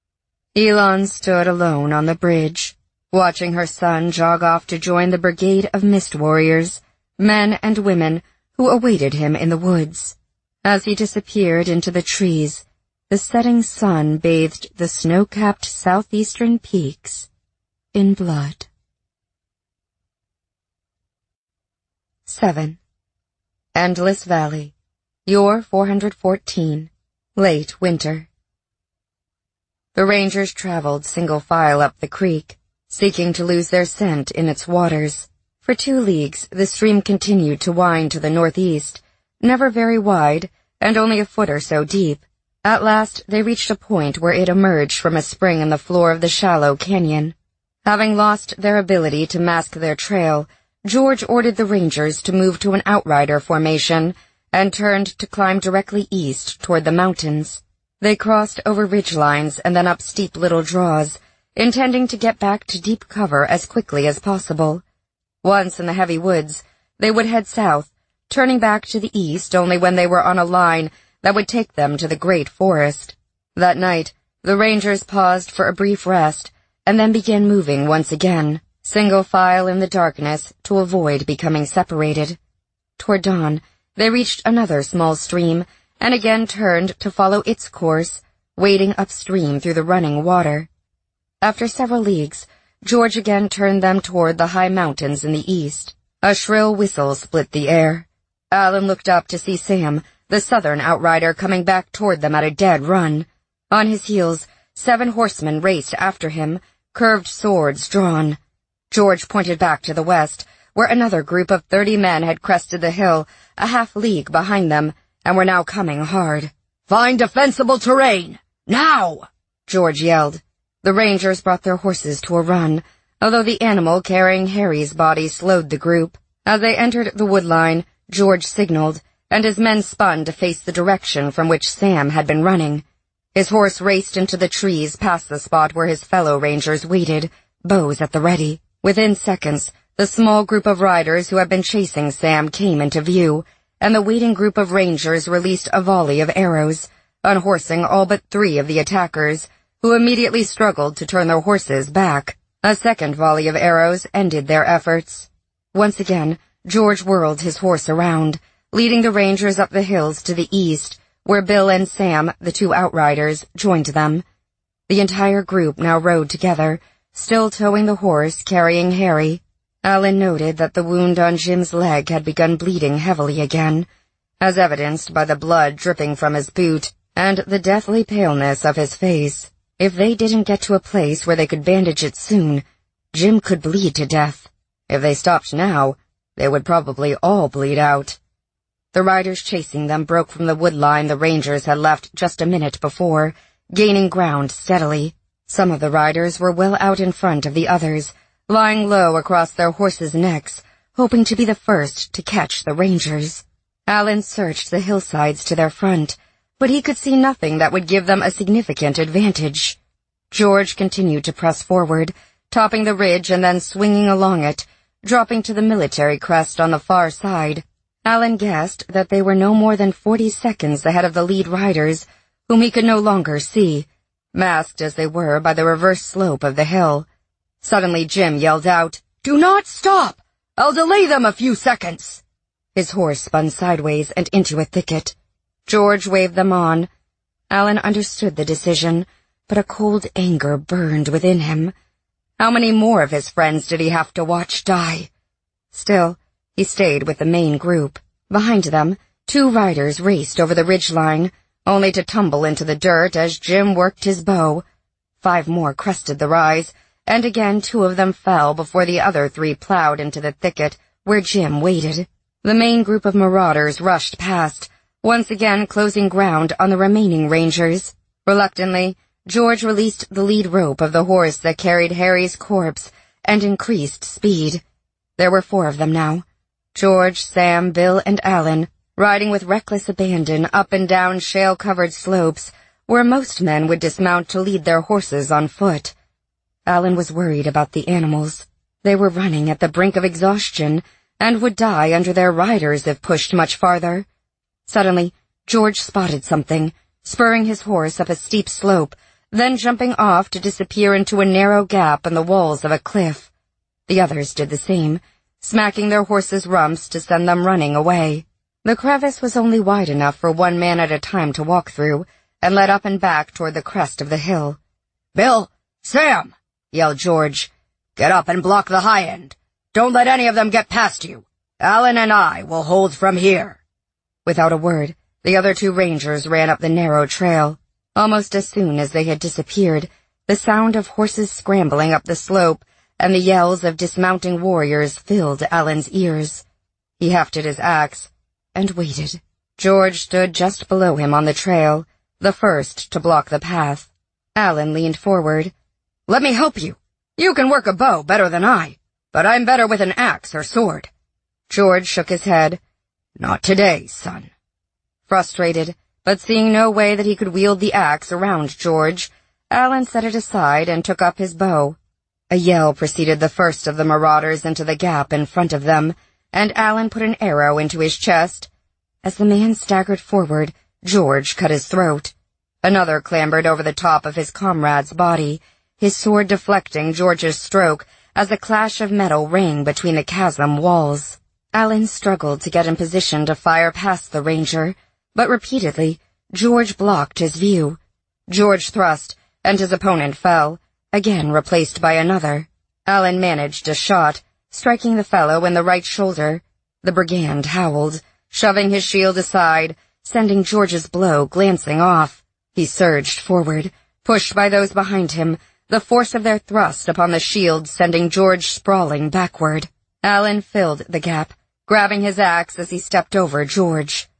Elon stood alone on the bridge, watching her son jog off to join the brigade of mist warriors, men and women who awaited him in the woods. As he disappeared into the trees, the setting sun bathed the snow-capped southeastern peaks in blood. 7. Endless Valley, Yor 414, late winter. The rangers traveled single file up the creek, seeking to lose their scent in its waters. For 2 leagues, the stream continued to wind to the northeast, never very wide, and only a foot or so deep. At last, they reached a point where it emerged from a spring in the floor of the shallow canyon. Having lost their ability to mask their trail, George ordered the rangers to move to an outrider formation and turned to climb directly east toward the mountains. They crossed over ridgelines and then up steep little draws, intending to get back to deep cover as quickly as possible. Once in the heavy woods, they would head south, turning back to the east only when they were on a line that would take them to the great forest. That night, the rangers paused for a brief rest, and then began moving once again, single file in the darkness to avoid becoming separated. Toward dawn, they reached another small stream, and again turned to follow its course, wading upstream through the running water. After several leagues, George again turned them toward the high mountains in the east. A shrill whistle split the air. Alan looked up to see Sam, the southern outrider, coming back toward them at a dead run. On his heels, 7 horsemen raced after him, curved swords drawn. George pointed back to the west, where another group of 30 men had crested the hill, a half-league behind them, and were now coming hard. "Find defensible terrain! Now!" George yelled. The Rangers brought their horses to a run, although the animal carrying Harry's body slowed the group. As they entered the woodline, George signaled, and his men spun to face the direction from which Sam had been running. His horse raced into the trees past the spot where his fellow Rangers waited, bows at the ready. Within seconds, the small group of riders who had been chasing Sam came into view, and the waiting group of Rangers released a volley of arrows, unhorsing all but 3 of the attackers, who immediately struggled to turn their horses back. A second volley of arrows ended their efforts. Once again, George whirled his horse around, leading the Rangers up the hills to the east, where Bill and Sam, the 2 outriders, joined them. The entire group now rode together, still towing the horse carrying Harry. Alan noted that the wound on Jim's leg had begun bleeding heavily again, as evidenced by the blood dripping from his boot and the deathly paleness of his face. If they didn't get to a place where they could bandage it soon, Jim could bleed to death. If they stopped now, they would probably all bleed out. The riders chasing them broke from the woodline the Rangers had left just a minute before, gaining ground steadily. Some of the riders were well out in front of the others, lying low across their horses' necks, hoping to be the first to catch the Rangers. Alan searched the hillsides to their front, but he could see nothing that would give them a significant advantage. George continued to press forward, topping the ridge and then swinging along it, dropping to the military crest on the far side. Alan guessed that they were no more than 40 seconds ahead of the lead riders, whom he could no longer see, masked as they were by the reverse slope of the hill. Suddenly Jim yelled out, "Do not stop! I'll delay them a few seconds!" His horse spun sideways and into a thicket. George waved them on. Alan understood the decision, but a cold anger burned within him. How many more of his friends did he have to watch die? Still, he stayed with the main group. Behind them, 2 riders raced over the ridgeline, only to tumble into the dirt as Jim worked his bow. 5 more crested the rise, and again 2 of them fell before the other 3 plowed into the thicket where Jim waited. The main group of marauders rushed past, once again closing ground on the remaining Rangers. Reluctantly, George released the lead rope of the horse that carried Harry's corpse and increased speed. There were 4 of them now. George, Sam, Bill, and Alan, riding with reckless abandon up and down shale-covered slopes, where most men would dismount to lead their horses on foot. Alan was worried about the animals. They were running at the brink of exhaustion, and would die under their riders if pushed much farther. Suddenly, George spotted something, spurring his horse up a steep slope, then jumping off to disappear into a narrow gap in the walls of a cliff. The others did the same, smacking their horses' rumps to send them running away. The crevice was only wide enough for 1 man at a time to walk through, and led up and back toward the crest of the hill. "Bill! Sam!" yelled George. "Get up and block the high end. Don't let any of them get past you. Alan and I will hold from here." Without a word, the other 2 Rangers ran up the narrow trail. Almost as soon as they had disappeared, the sound of horses scrambling up the slope and the yells of dismounting warriors filled Alan's ears. He hefted his axe and waited. George stood just below him on the trail, the first to block the path. Alan leaned forward. "Let me help you. You can work a bow better than I, but I'm better with an axe or sword." George shook his head. "Not today, son." Frustrated, but seeing no way that he could wield the axe around George, Alan set it aside and took up his bow. A yell preceded the first of the marauders into the gap in front of them, and Alan put an arrow into his chest. As the man staggered forward, George cut his throat. Another clambered over the top of his comrade's body, his sword deflecting George's stroke as the clash of metal rang between the chasm walls. Alan struggled to get in position to fire past the Ranger, but repeatedly, George blocked his view. George thrust, and his opponent fell, again replaced by another. Alan managed a shot, striking the fellow in the right shoulder. The brigand howled, shoving his shield aside, sending George's blow glancing off. He surged forward, pushed by those behind him, the force of their thrust upon the shield sending George sprawling backward. Alan filled the gap, grabbing his axe as he stepped over George.